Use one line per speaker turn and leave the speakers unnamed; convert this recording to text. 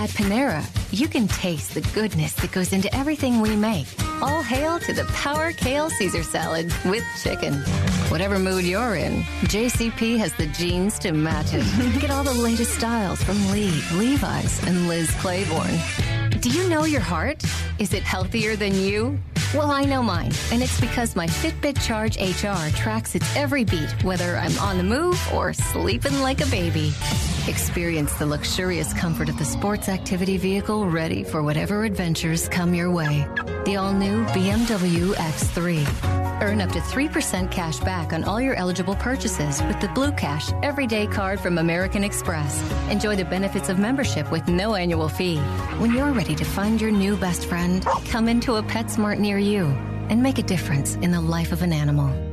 At Panera, you can taste the goodness that goes into everything we make. All hail to the Power Kale Caesar Salad with chicken. Whatever mood you're in, JCP has the jeans to match it. Get all the latest styles from Lee, Levi's, and Liz Claiborne. Do you know your heart? Is it healthier than you? Well, I know mine, and it's because my Fitbit Charge HR tracks its every beat, whether I'm on the move or sleeping like a baby. Experience the luxurious comfort of the sports activity vehicle ready for whatever adventures come your way. The all-new BMW X3. Earn up to 3% cash back on all your eligible purchases with the Blue Cash Everyday Card from American Express. Enjoy the benefits of membership with no annual fee. When you're ready to find your new best friend, come into a PetSmart near you and make a difference in the life of an animal.